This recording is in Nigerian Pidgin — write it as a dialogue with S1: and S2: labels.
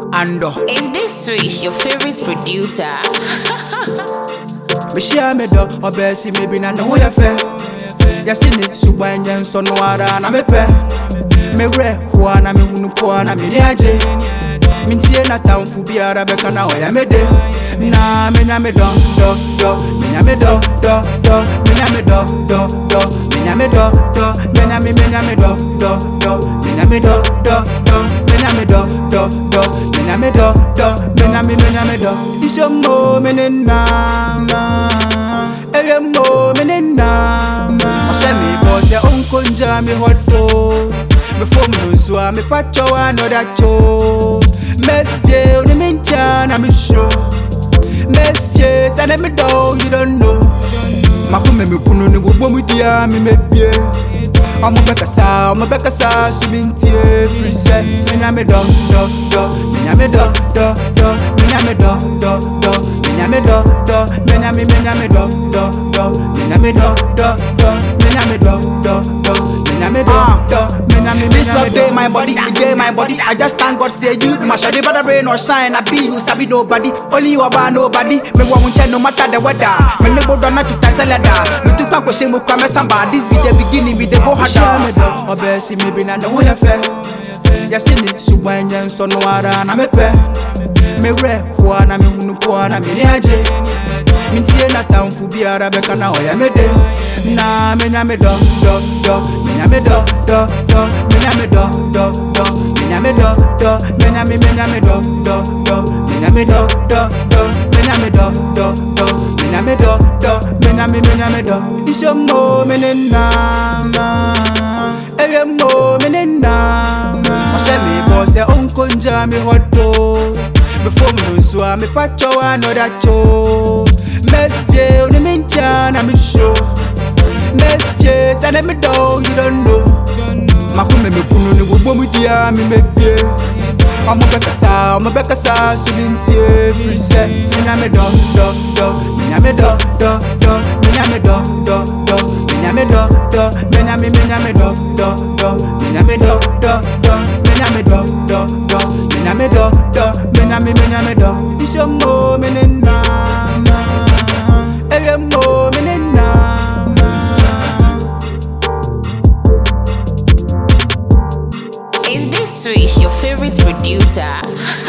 S1: Ando.
S2: Is this Swish your favorite producer?
S1: Me share me do, obesi maybe na no ya fe. Ya sini subanya nso no ara na me pe. Me re ho na me hunu po na me ni aje. Mintie na tamfu biara beka na oya me de. Na me nya me do, me nya me do, me nya me do, me nya me do, me nya me nya me do, me nya me do, me nya me do, me nya me do, me nya me do. Isyo mo me na, ewe mo me na. Oshe mi boss ya onkonja mi hoto. Me phone no so me pacho another cho. Me feel ni mincha na me show. Me feel say me do you don't know. Makume me punu ni bobo mu dia me bie. Omo beka sa subintie free set. Me nya me do, me nya me do, me nya me do, me nya me do, me nya me nya me do, me nya me do, me nya me do, me nya me do.
S3: This love day my body, it day my body. I just thank God say you my shady, but the rain or shine. I be you sabi nobody, only you about nobody. Me won't change no matter the weather. Me no go down to Tanzania. Me too can't go shame with somebody. This be the beginning, we the go harder.
S1: Obesi maybe na no ya fe. Ya sini subanya nso no ara na me pe. Me re ho na me hunu po na me ni aje. Mintie na tamfu biara beka na oya me de. Na me nya me do, me nya me do, me nya me do, me nya me do, me nya me do, me nya me do, me nya me do, me nya me do, me nya me do. Isyo mo me na, ewe mo me na. Oshe mi boss ya onkonja mi hoto. Before me no so me pacho another cho. Me feel ni mincha na me show. Me feel say me do you don't know. Makume me punu ni bobo mu dia me bie. Omo beka sa subintie free set. Me nya me do, me nya me do, me nya me do, me nya me do, me nya me do, me nya me do, me nya me do, me nya me do, me nya me do. Isyo mo me na, ewe mo me na.
S2: Is this Swish your favorite producer?